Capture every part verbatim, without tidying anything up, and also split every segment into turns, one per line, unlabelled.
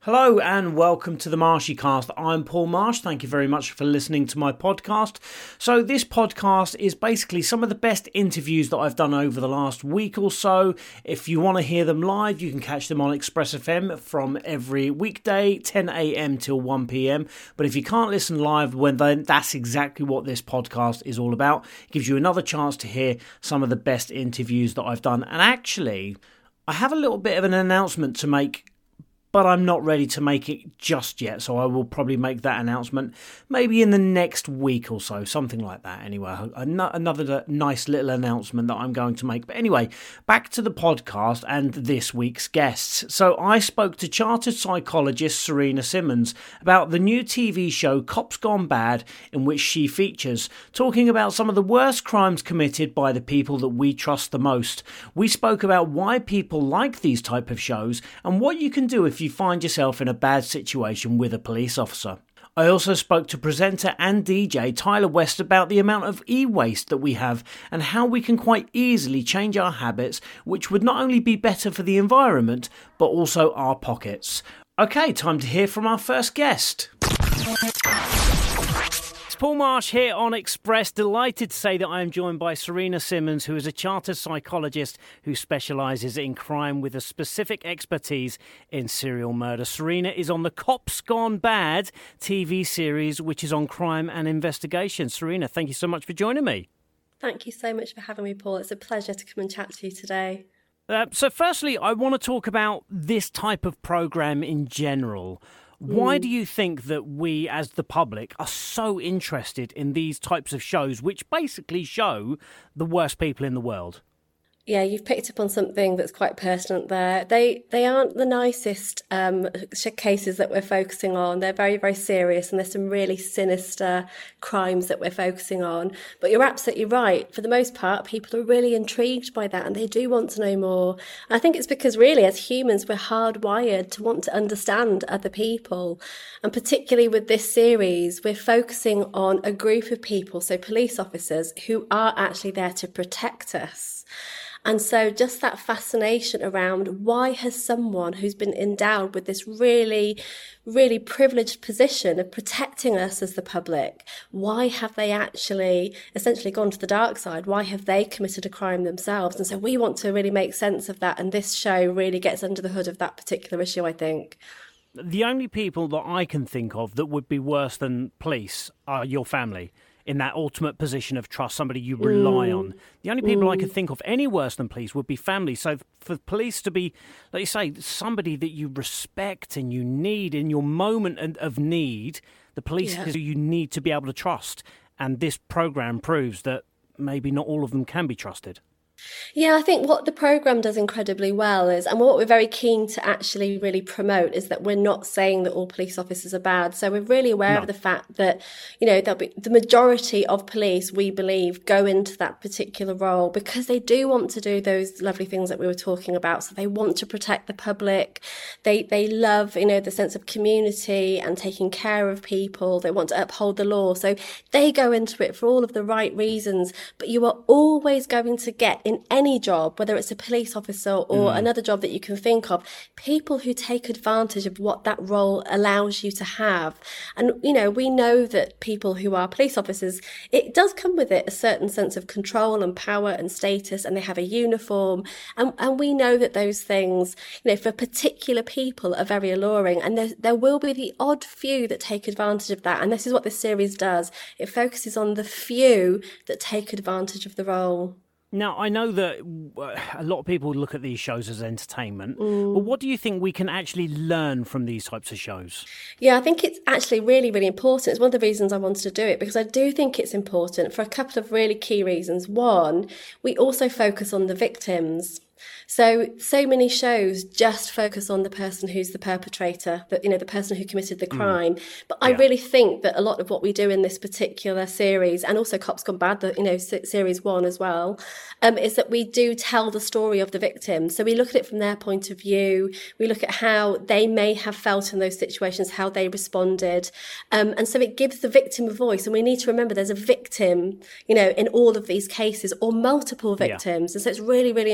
Hello and welcome to the Marshy Cast. I'm Paul Marsh. Thank you very much for listening to my podcast. So this podcast is basically some of the best interviews that I've done over the last week or so. If you want to hear them live, you can catch them on Express F M from every weekday, ten a.m. till one p.m. But if you can't listen live, well, then that's exactly what this podcast is all about. It gives you another chance to hear some of the best interviews that I've done. And actually, I have a little bit of an announcement to make, but I'm not ready to make it just yet, so I will probably make that announcement maybe in the next week or so, something like that. Anyway, another nice little announcement that I'm going to make. But anyway, back to the podcast and this week's guests. So I spoke to chartered psychologist Serena Simmons about the new T V show Cops Gone Bad, in which she features, talking about some of the worst crimes committed by the people that we trust the most. We spoke about why people like these type of shows and what you can do if you you find yourself in a bad situation with a police officer. I also spoke to presenter and D J Tyler West about the amount of e-waste that we have and how we can quite easily change our habits, which would not only be better for the environment, but also our pockets. Okay, time to hear from our first guest. Paul Marsh here on Express. Delighted to say that I am joined by Serena Simmons, who is a chartered psychologist who specialises in crime with a specific expertise in serial murder. Serena is on the Cops Gone Bad T V series, which is on crime and investigation. Serena, thank you so much for joining me.
Thank you so much for having me, Paul. It's a pleasure to come and chat to you today.
Uh, so firstly, I want to talk about this type of programme in general. Why do you think that we, as the public, are so interested in these types of shows, which basically show the worst people in the world?
Yeah, you've picked up on something that's quite pertinent there. They they aren't the nicest um, cases that we're focusing on. They're very, very serious, and there's some really sinister crimes that we're focusing on. But you're absolutely right. For the most part, people are really intrigued by that, and they do want to know more. And I think it's because really, as humans, we're hardwired to want to understand other people. And particularly with this series, we're focusing on a group of people, so police officers, who are actually there to protect us. And so just that fascination around why has someone who's been endowed with this really, really privileged position of protecting us as the public, why have they actually essentially gone to the dark side? Why have they committed a crime themselves? And so we want to really make sense of that. And this show really gets under the hood of that particular issue, I think.
The only people that I can think of that would be worse than police are your family. In that ultimate position of trust, somebody you rely mm. on. The only people mm. I could think of any worse than police would be family. So for police to be, like you say, somebody that you respect and you need in your moment of need, the police yeah. is who you need to be able to trust. And this programme proves that maybe not all of them can be trusted.
Yeah, I think what the programme does incredibly well is, and what we're very keen to actually really promote, is that we're not saying that all police officers are bad. So we're really aware no. of the fact that, you know, there'll be the majority of police, we believe, go into that particular role because they do want to do those lovely things that we were talking about. So they want to protect the public. They they love, you know, the sense of community and taking care of people. They want to uphold the law. So they go into it for all of the right reasons. But you are always going to get in any job, whether it's a police officer or mm. another job that you can think of, people who take advantage of what that role allows you to have. And, you know, we know that people who are police officers, it does come with it a certain sense of control and power and status, and they have a uniform. And, and we know that those things, you know, for particular people are very alluring. And there, there will be the odd few that take advantage of that. And this is what this series does. It focuses on the few that take advantage of the role.
Now, I know that a lot of people look at these shows as entertainment, mm. but what do you think we can actually learn from these types of shows?
Yeah, I think it's actually really, really important. It's one of the reasons I wanted to do it, because I do think it's important for a couple of really key reasons. One, we also focus on the victims. So, so many shows just focus on the person who's the perpetrator, that, you know, the person who committed the crime. Mm. But I yeah. really think that a lot of what we do in this particular series, and also Cops Gone Bad, the, you know, series one as well, um, is that we do tell the story of the victim. So we look at it from their point of view. We look at how they may have felt in those situations, how they responded. Um, and so it gives the victim a voice. And we need to remember there's a victim, you know, in all of these cases, or multiple victims. Yeah. And so it's really, really important yeah. that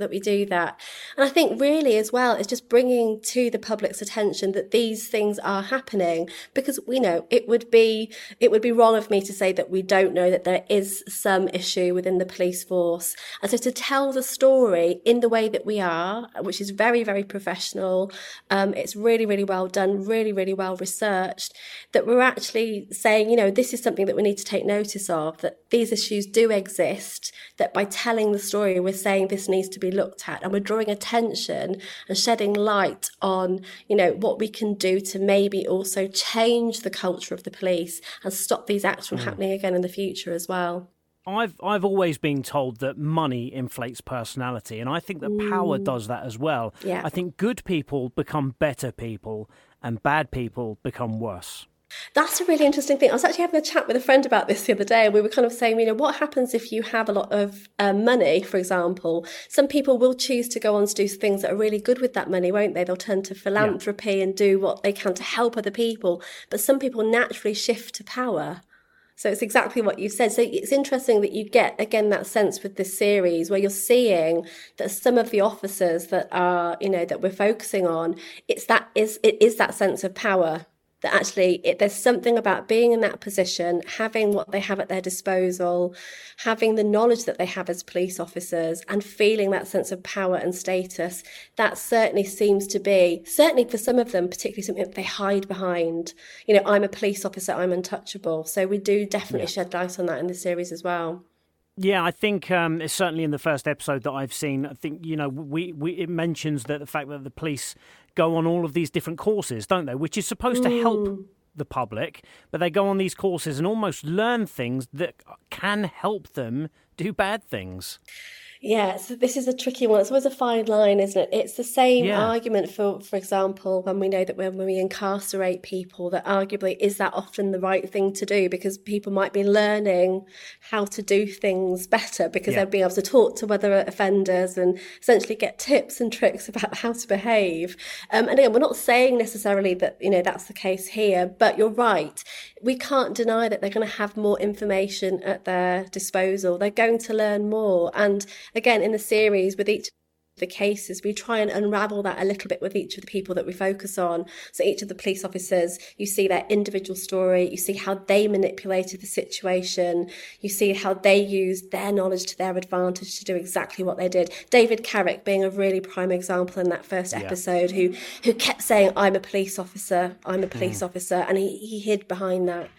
that we do that. And I think really as well, it's just bringing to the public's attention that these things are happening, because we know it would be, it would be wrong of me to say that we don't know that there is some issue within the police force. And so to tell the story in the way that we are, which is very, very professional, um, it's really, really well done, really, really well researched, that we're actually saying, you know, this is something that we need to take notice of, that these issues do exist, that by telling the story, we're saying this needs to be looked at, and we're drawing attention and shedding light on, you know, what we can do to maybe also change the culture of the police and stop these acts from mm. happening again in the future as well.
I've I've always been told that money inflates personality, and I think that mm. power does that as well.
Yeah.
I think good people become better people and bad people become worse.
That's a really interesting thing. I was actually having a chat with a friend about this the other day, and we were kind of saying, you know, what happens if you have a lot of um, money, for example? Some people will choose to go on to do things that are really good with that money, won't they? They'll turn to philanthropy yeah. and do what they can to help other people. But some people naturally shift to power. So it's exactly what you said. So it's interesting that you get, again, that sense with this series where you're seeing that some of the officers that are, you know, that we're focusing on, it's that is it is that sense of power. That actually it, there's something about being in that position, having what they have at their disposal, having the knowledge that they have as police officers, and feeling that sense of power and status. That certainly seems to be, certainly for some of them, particularly something that they hide behind. You know, I'm a police officer, I'm untouchable. So we do definitely yeah. shed light on that in the series as well.
Yeah, I think um, it's certainly in the first episode that I've seen. I think, you know, we, we it mentions that the fact that the police go on all of these different courses, don't they? Which is supposed mm. to help the public, but they go on these courses and almost learn things that can help them do bad things.
Yeah, so this is a tricky one. It's always a fine line, isn't it? It's the same
yeah.
argument for, for example, when we know that when we incarcerate people, that arguably is that often the right thing to do, because people might be learning how to do things better because yeah. they're being able to talk to other offenders and essentially get tips and tricks about how to behave. Um, and again, we're not saying necessarily that, you know, that's the case here, but you're right. We can't deny that they're going to have more information at their disposal. They're going to learn more. And again, in the series, with each of the cases, we try and unravel that a little bit with each of the people that we focus on. So each of the police officers, you see their individual story, you see how they manipulated the situation, you see how they used their knowledge to their advantage to do exactly what they did. David Carrick being a really prime example in that first episode, yeah. who who kept saying, I'm a police officer, I'm a police mm. officer, and he, he hid behind that.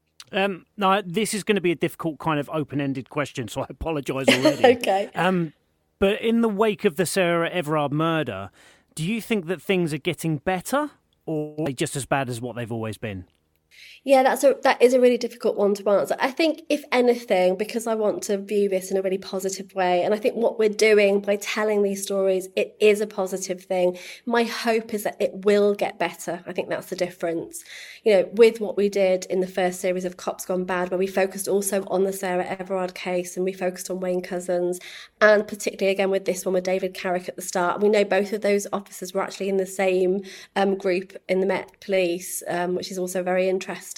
Um, now, this is going to be a difficult kind of open-ended question, so I apologise already.
Okay.
Um, but in the wake of the Sarah Everard murder, do you think that things are getting better, or are they just as bad as what they've always been?
Yeah, that's a, that is a really difficult one to answer. I think, if anything, because I want to view this in a really positive way, and I think what we're doing by telling these stories, it is a positive thing. My hope is that it will get better. I think that's the difference. You know, with what we did in the first series of Cops Gone Bad, where we focused also on the Sarah Everard case and we focused on Wayne Couzens, and particularly again with this one with David Carrick at the start. We know both of those officers were actually in the same um, group in the Met Police, um, which is also very interesting.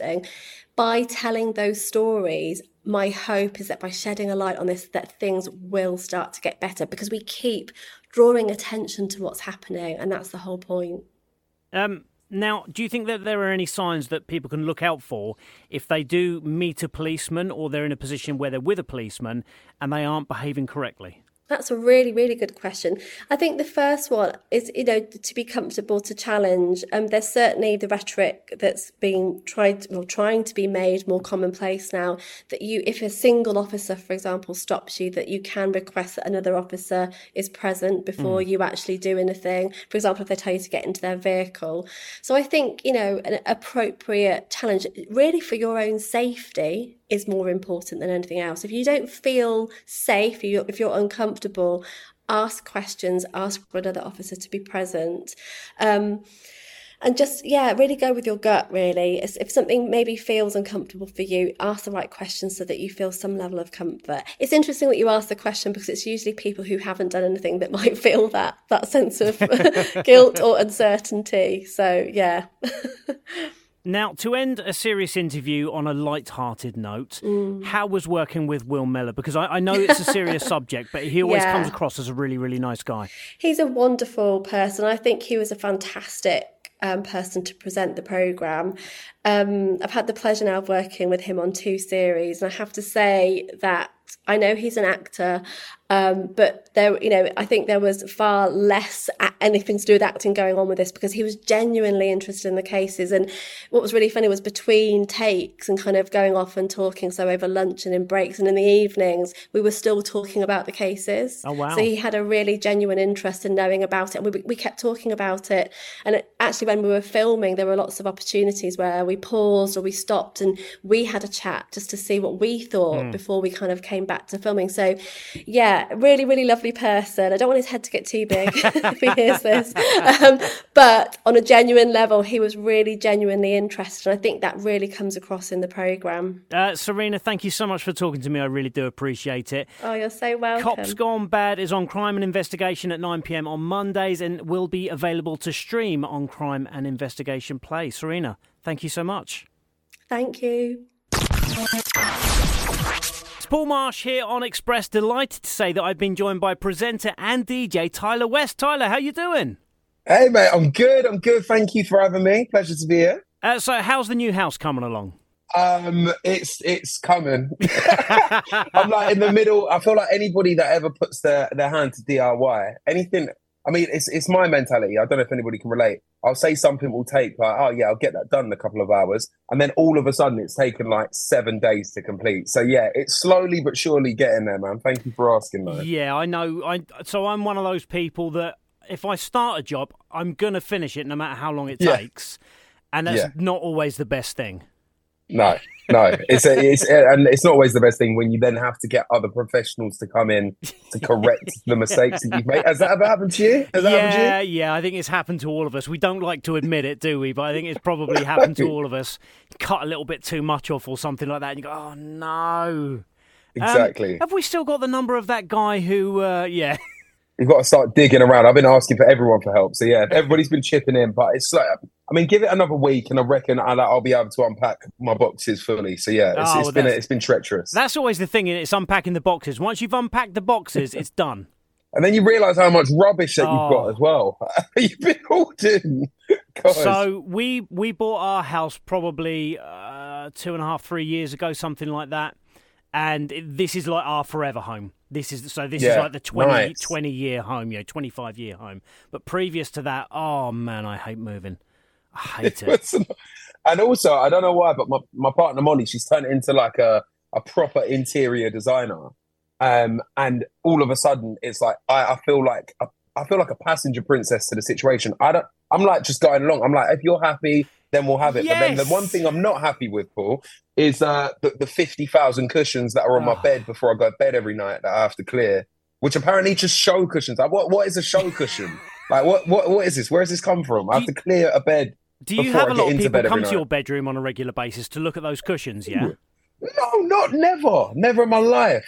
By telling those stories, my hope is that by shedding a light on this, that things will start to get better, because we keep drawing attention to what's happening, and that's the whole point.
Um, now, do you think that there are any signs that people can look out for if they do meet a policeman, or they're in a position where they're with a policeman and they aren't behaving correctly?
That's a really, really good question. I think the first one is, you know, to be comfortable to challenge. Um, there's certainly the rhetoric that's being tried, well, trying to be made more commonplace now, that you, if a single officer, for example, stops you, that you can request that another officer is present before mm. you actually do anything. For example, if they tell you to get into their vehicle. So I think, you know, an appropriate challenge, really for your own safety, is more important than anything else. If you don't feel safe, if you're, if you're uncomfortable, ask questions, ask for another officer to be present. Um, and just, yeah, really go with your gut, really. If something maybe feels uncomfortable for you, ask the right questions so that you feel some level of comfort. It's interesting that you ask the question, because it's usually people who haven't done anything that might feel that, that sense of guilt or uncertainty. So, yeah.
Now, to end a serious interview on a light-hearted note,
Mm.
how was working with Will Mellor? Because I, I know it's a serious subject, but he always
Yeah.
comes across as a really, really nice guy.
He's a wonderful person. I think he was a fantastic um, person to present the programme. Um, I've had the pleasure now of working with him on two series, and I have to say that I know he's an actor, um, but there, you know, I think there was far less a- anything to do with acting going on with this, because he was genuinely interested in the cases. And what was really funny was between takes and kind of going off and talking, so over lunch and in breaks and in the evenings, we were still talking about the cases.
Oh, wow.
So he had a really genuine interest in knowing about it. And we, we kept talking about it. And it, actually, when we were filming, there were lots of opportunities where we paused or we stopped and we had a chat just to see what we thought mm. before we kind of came back to filming. So yeah, really, really lovely person. I don't want his head to get too big if he hears this. Um, but on a genuine level, he was really genuinely interested. And I think that really comes across in the programme.
Uh, Serena, thank you so much for talking to me. I really do appreciate it.
Oh, you're so welcome.
Cops Gone Bad is on Crime and Investigation at nine p.m. on Mondays and will be available to stream on Crime and Investigation Play. Serena, thank you so much.
Thank you.
It's Paul Marsh here on Express. Delighted to say that I've been joined by presenter and D J Tyler West. Tyler, how you doing?
Hey, mate, I'm good. I'm good. Thank you for having me. Pleasure to be here.
Uh, so how's the new house coming along?
Um, it's it's coming. I'm like in the middle. I feel like anybody that ever puts their, their hand to D I Y, anything, I mean, it's it's my mentality. I don't know if anybody can relate. I'll say something will take like, oh yeah, I'll get that done in a couple of hours. And then all of a sudden it's taken like seven days to complete. So yeah, it's slowly but surely getting there, man. Thank you for asking, though.
Yeah, I know. I So I'm one of those people that if I start a job, I'm going to finish it no matter how long it
yeah.
takes. And that's
yeah.
not always the best thing.
No, no, it's a, it's a, and it's not always the best thing when you then have to get other professionals to come in to correct the mistakes that you've made. Has that ever happened to you? Has that
yeah,
happened to you?
yeah, I think it's happened to all of us. We don't like to admit it, do we? But I think it's probably happened to all of us. Cut a little bit too much off or something like that, and you go, "Oh no!"
Exactly.
Um, have we still got the number of that guy who? Uh, yeah.
You've got to start digging around. I've been asking for everyone for help. So yeah, everybody's been chipping in, but it's like, I mean, give it another week and I reckon I'll, I'll be able to unpack my boxes fully. So yeah, it's,
oh,
it's been it's been treacherous.
That's always the thing, it's unpacking the boxes. Once you've unpacked the boxes, it's done.
And then you realise how much rubbish that
oh.
you've got as well. You've been hoarding.
So we we bought our house probably uh, two and a half, three years ago, something like that. And it, this is like our forever home. This is so. This
yeah,
is like the twenty,
nice.
twenty year home, you know, twenty-five year home. But previous to that, oh man, I hate moving. I hate it.
And also, I don't know why, but my, my partner Molly, she's turned into like a, a proper interior designer. Um, and all of a sudden, it's like I, I feel like a, I feel like a passenger princess to the situation. I don't. I'm like just going along. I'm like, if you're happy, then we'll have it.
Yes.
But then the one thing I'm not happy with, Paul, is uh, the, the fifty thousand cushions that are on
oh.
my bed before I go to bed every night that I have to clear, which apparently just show cushions. Like, what what is a show cushion? Like, what what what is this? Where does this come from? I have to clear a bed.
Do you
before
have
I
a
get
lot of
into
people
bed
come
every
to
night.
your bedroom on a regular basis to look at those cushions, yeah?
No, not never. Never in my life.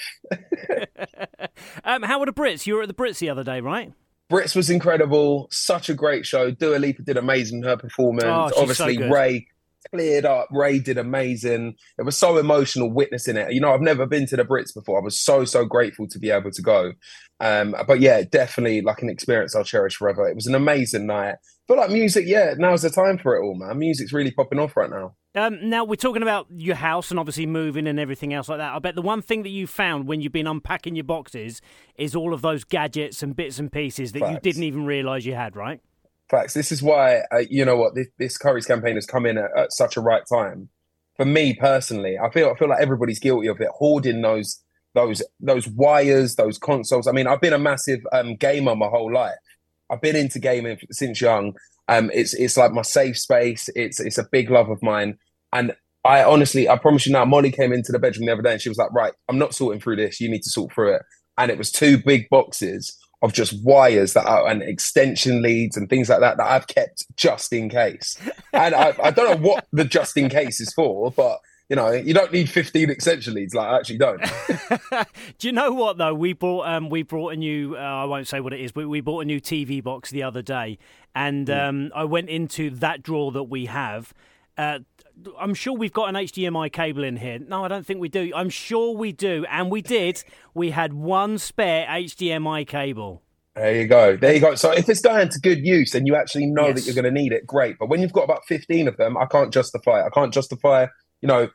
um, how were the Brits? You were at the Brits the other day, right?
Brits was incredible. Such a great show. Dua Lipa did amazing in her performance.
Oh, she's
Obviously,
so good.
Ray cleared up. Ray did amazing. It was so emotional witnessing it. You know, I've never been to the Brits before. I was so, so grateful to be able to go. Um, but yeah, definitely like an experience I'll cherish forever. It was an amazing night. I feel like music, yeah, now's the time for it all, man. Music's really popping off right now.
Um, now, we're talking about your house and obviously moving and everything else like that. I bet the one thing that you found when you've been unpacking your boxes is all of those gadgets and bits and pieces that
Facts.
you didn't even realise you had, right?
Facts. This is why, uh, you know what, this, this Curry's campaign has come in at, at such a right time. For me personally, I feel I feel like everybody's guilty of it, hoarding those those those wires, those consoles. I mean, I've been a massive um, gamer my whole life. I've been into gaming since young. Um, it's it's like my safe space. It's it's a big love of mine. And I honestly, I promise you now, Molly came into the bedroom the other day and she was like, right, I'm not sorting through this. You need to sort through it. And it was two big boxes of just wires that are and extension leads and things like that that I've kept just in case. And I, I don't know what the just in case is for, but you know, you don't need fifteen extension leads. Like, I actually don't.
Do you know what, though? We brought um, we brought a new, uh, I won't say what it is, but we bought a new T V box the other day. And um, I went into that drawer that we have. Uh, I'm sure we've got an H D M I cable in here. No, I don't think we do. I'm sure we do. And we did. We had one spare H D M I cable.
There you go. There you go. So if it's going to good use and you actually know
Yes.
that you're going to need it, great. But when you've got about fifteen of them, I can't justify it. I can't justify, you know,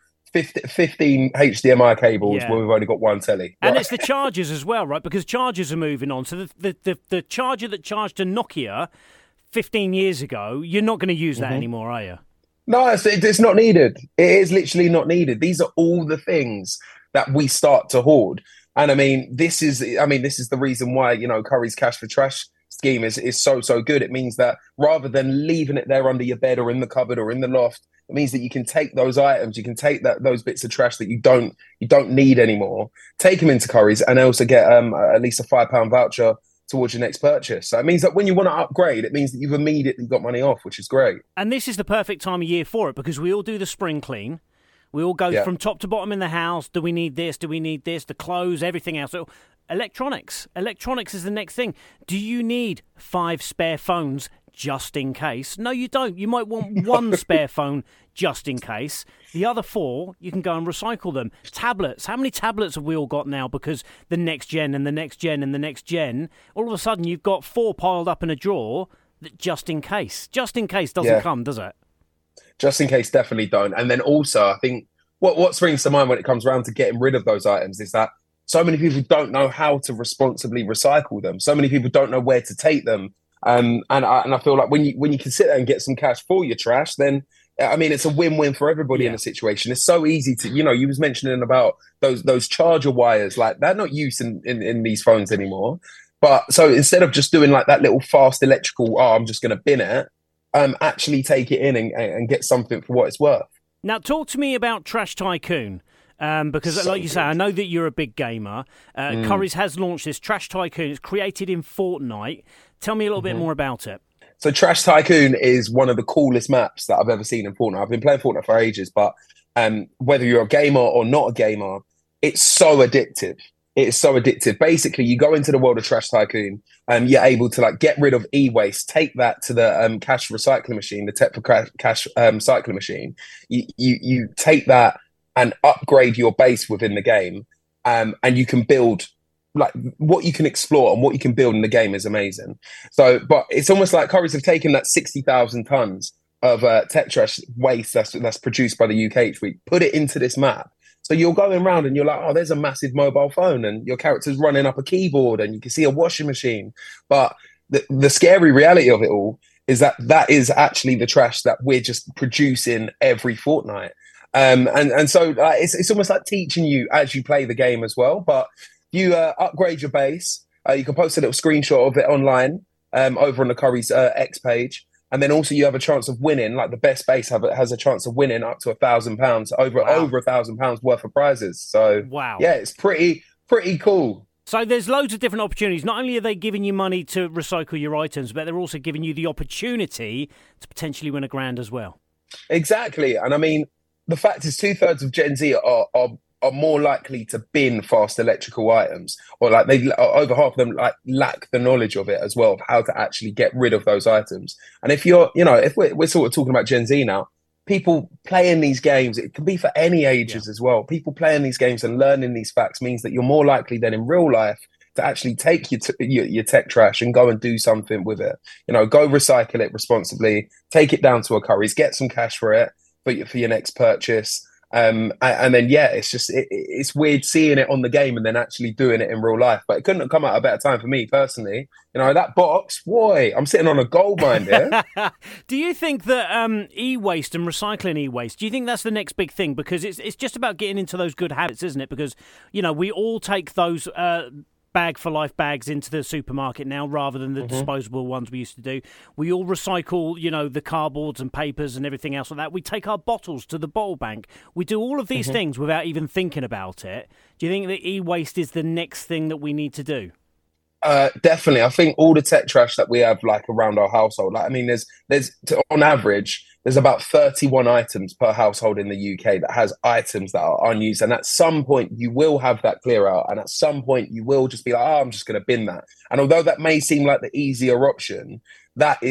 fifteen H D M I cables
Yeah.
when we've only got one telly.
And
Right.
it's the chargers as well, right? Because chargers are moving on. So the the, the, the charger that charged a Nokia fifteen years ago, you're not going to use that
Mm-hmm.
anymore, are you?
No, it's, it's not needed. It is literally not needed. These are all the things that we start to hoard. And I mean, this is, I mean, this is the reason why, you know, Curry's cash for trash scheme is, is so, so good. It means that rather than leaving it there under your bed or in the cupboard or in the loft, it means that you can take those items, you can take that those bits of trash that you don't you don't need anymore, take them into Curry's and also get um, at least a five pound voucher towards your next purchase. So it means that when you want to upgrade, it means that you've immediately got money off, which is great.
And this is the perfect time of year for it because we all do the spring clean. We all go
Yeah.
from top to bottom in the house. Do we need this? Do we need this? The clothes, everything else. So electronics. Electronics is the next thing. Do you need five spare phones just in case? No, you don't. You might want one spare phone just in case. The other four, you can go and recycle them. Tablets. How many tablets have we all got now? Because the next gen and the next gen and the next gen, all of a sudden you've got four piled up in a drawer that just in case. Just in case doesn't
Yeah.
come, does it?
Just in case, definitely don't. And then also, I think what what springs to mind when it comes around to getting rid of those items is that so many people don't know how to responsibly recycle them. So many people don't know where to take them. Um, and I and I feel like when you when you can sit there and get some cash for your trash, then I mean it's a win-win for everybody
Yeah.
in a situation. It's so easy to, you know, you was mentioning about those those charger wires, like they're not used in, in, in these phones anymore. But so instead of just doing like that little fast electrical, oh, I'm just going to bin it, um, actually take it in and, and get something for what it's worth.
Now, talk to me about Trash Tycoon. Um, because,
So
like you say,
good.
I know that you're a big gamer. Uh,
Mm.
Currys has launched this Trash Tycoon. It's created in Fortnite. Tell me a little bit
Mm-hmm.
more about it.
So Trash Tycoon is one of the coolest maps that I've ever seen in Fortnite. I've been playing Fortnite for ages, but um, whether you're a gamer or not a gamer, it's so addictive. It is so addictive. Basically, you go into the world of Trash Tycoon, and you're able to like get rid of e-waste, take that to the um, cash recycling machine, the Tech for Cash, cash um, cycling machine. You, you you take that and upgrade your base within the game, um, and you can build like what you can explore and what you can build in the game is amazing. So, but it's almost like Currys have taken that sixty thousand tons of uh, tech trash waste that's that's produced by the U K each week, put it into this map. So you're going around and you're like, oh, there's a massive mobile phone, and your character's running up a keyboard, and you can see a washing machine. But the the scary reality of it all is that that is actually the trash that we're just producing every fortnight. Um, and and so uh, it's it's almost like teaching you as you play the game as well. But you uh, upgrade your base. Uh, you can post a little screenshot of it online um, over on the Currys uh, X page, and then also you have a chance of winning. Like the best base have a, has a chance of winning up to a thousand pounds, over
Wow.
over a thousand pounds worth of prizes. So
Wow.
yeah, it's pretty pretty cool.
So there's loads of different opportunities. Not only are they giving you money to recycle your items, but they're also giving you the opportunity to potentially win a grand as well.
Exactly, and I mean the fact is two thirds of Gen Z are are are more likely to bin fast electrical items, or like they over half of them like lack the knowledge of it as well of how to actually get rid of those items. And if you're, you know, if we're, we're sort of talking about Gen Z now, people playing these games, it can be for any ages
Yeah.
as well. People playing these games and learning these facts means that you're more likely than in real life to actually take your, t- your your tech trash and go and do something with it. You know, go recycle it responsibly, take it down to a Currys, get some cash for it for your, for your next purchase. Um, and, and then, yeah, it's just, it, it's weird seeing it on the game and then actually doing it in real life. But it couldn't have come at a better time for me personally. You know, that box, boy, I'm sitting on a gold mine here.
Do you think that um, e-waste and recycling e-waste, do you think that's the next big thing? Because it's it's just about getting into those good habits, isn't it? Because, you know, we all take those uh, bag for life bags into the supermarket now rather than the
Mm-hmm.
disposable ones we used to do. We all recycle, you know, the cardboards and papers and everything else like that. We take our bottles to the bottle bank. We do all of these
Mm-hmm.
things without even thinking about it. Do you think that e-waste is the next thing that we need to do?
Uh, definitely. I think all the tech trash that we have like around our household, like, I mean, there's, there's to, on average, there's about thirty-one items per household in the U K that has items that are unused. And at some point you will have that clear out. And at some point you will just be like, oh, I'm just going to bin that. And although that may seem like the easier option, that is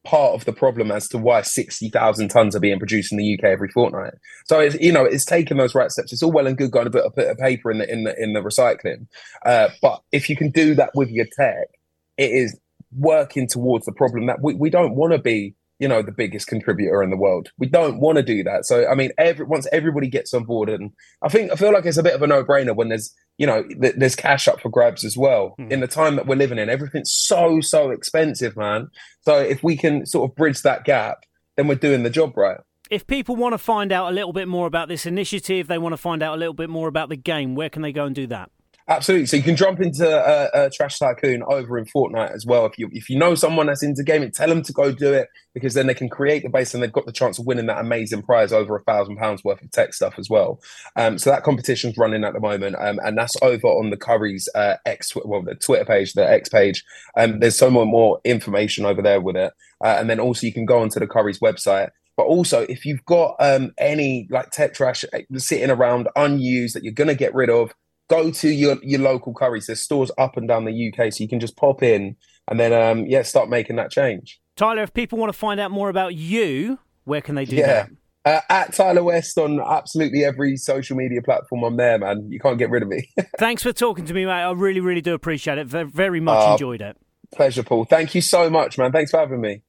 part of the problem as to why sixty thousand tons are being produced in the U K every fortnight. So it's, you know, it's taking those right steps. It's all well and good going to put a bit of paper in the in the in the recycling, uh, but if you can do that with your tech, it is working towards the problem that we, we don't want to be, you know, the biggest contributor in the world. We don't want to do that. So I mean, every once everybody gets on board, and I think I feel like it's a bit of a no-brainer when there's, you know, th- there's cash up for grabs as well. Mm. In the time that we're living in, everything's so so expensive, man. So if we can sort of bridge that gap, then we're doing the job right.
If people want to find out a little bit more about this initiative, they want to find out a little bit more about the game, where can they go and do that?
Absolutely. So you can jump into uh, uh, Trash Tycoon over in Fortnite as well. If you if you know someone that's into gaming, tell them to go do it, because then they can create the base and they've got the chance of winning that amazing prize, over a thousand pounds worth of tech stuff as well. Um, so that competition's running at the moment, um, and that's over on the Curry's uh, X, well, the Twitter page, the X page. Um, there's so much more information over there with it, uh, and then also you can go onto the Curry's website. But also, if you've got um, any like tech trash sitting around unused that you're going to get rid of, go to your, your local Currys. There's stores up and down the U K, so you can just pop in and then, um, yeah, start making that change.
Tyler, if people want to find out more about you, where can they do
yeah.
that?
Uh, at Tyler West on absolutely every social media platform. I'm there, man. You can't get rid of me.
Thanks for talking to me, mate. I really, really do appreciate it. Very much uh, enjoyed it.
Pleasure, Paul. Thank you so much, man. Thanks for having me.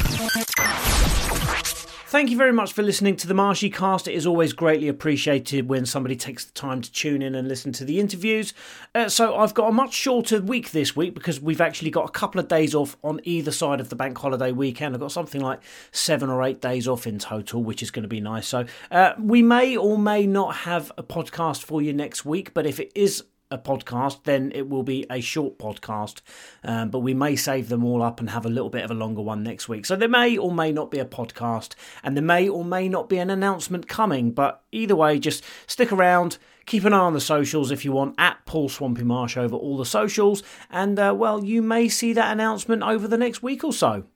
Thank you very much for listening to the Marshy Cast. It is always greatly appreciated when somebody takes the time to tune in and listen to the interviews. Uh, so I've got a much shorter week this week because we've actually got a couple of days off on either side of the bank holiday weekend. I've got something like seven or eight days off in total, which is going to be nice. So uh, we may or may not have a podcast for you next week, but if it is a podcast, then it will be a short podcast, um, but we may save them all up and have a little bit of a longer one next week. So there may or may not be a podcast, and there may or may not be an announcement coming, but either way, just stick around, keep an eye on the socials if you want, at Paul Swampy Marsh over all the socials, and uh, well, you may see that announcement over the next week or so.